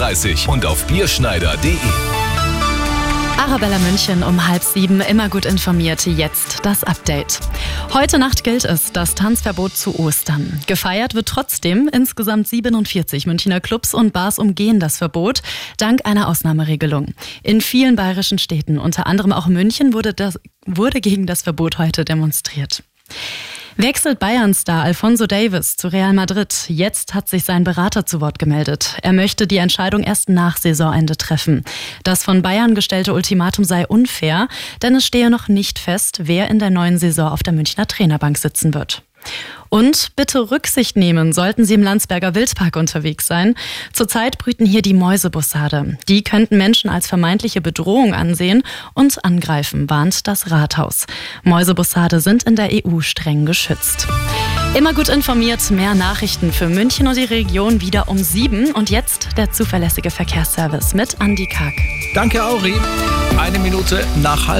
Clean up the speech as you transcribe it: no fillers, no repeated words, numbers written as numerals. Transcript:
7:30 Uhr und auf bierschneider.de. Arabella München um 6:30, immer gut informiert, jetzt das Update. Heute Nacht gilt es, das Tanzverbot zu Ostern. Gefeiert wird trotzdem, insgesamt 47 Münchner Clubs und Bars umgehen das Verbot, dank einer Ausnahmeregelung. In vielen bayerischen Städten, unter anderem auch München, wurde gegen das Verbot heute demonstriert. Wechselt Bayern-Star Alphonso Davies zu Real Madrid. Jetzt hat sich sein Berater zu Wort gemeldet. Er möchte die Entscheidung erst nach Saisonende treffen. Das von Bayern gestellte Ultimatum sei unfair, denn es stehe noch nicht fest, wer in der neuen Saison auf der Münchner Trainerbank sitzen wird. Und bitte Rücksicht nehmen, sollten Sie im Landsberger Wildpark unterwegs sein. Zurzeit brüten hier die Mäusebussarde. Die könnten Menschen als vermeintliche Bedrohung ansehen und angreifen, warnt das Rathaus. Mäusebussarde sind in der EU streng geschützt. Immer gut informiert, mehr Nachrichten für München und die Region wieder um 7. Und jetzt der zuverlässige Verkehrsservice mit Andi Karg. Danke, Auri. 1 Minute nach 6:30.